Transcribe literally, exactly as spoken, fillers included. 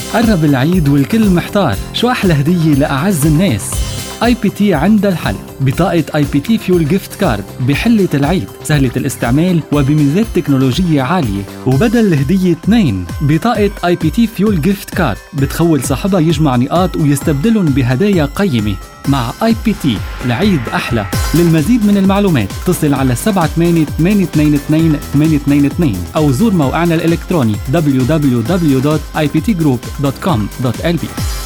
قرب العيد والكل محتار، شو أحلى هدية لأعز الناس؟ آي بي تي عند الحل. بطاقة آي بي تي فيول جيفت كارد بحلة العيد، سهلة الاستعمال وبميزات تكنولوجية عالية. وبدل الهدية اثنين، بطاقة آي بي تي فيول جيفت كارد بتخول صاحبها يجمع نقاط ويستبدلهم بهدايا قيمة. مع آي بي تي العيد أحلى. للمزيد من المعلومات اتصل على سبعة ثمانية ثمانية اثنين اثنين ثمانية اثنين اثنين أو زور موقعنا الإلكتروني دبليو دبليو دبليو دوت آي بي تي جروب دوت كوم دوت إل بي.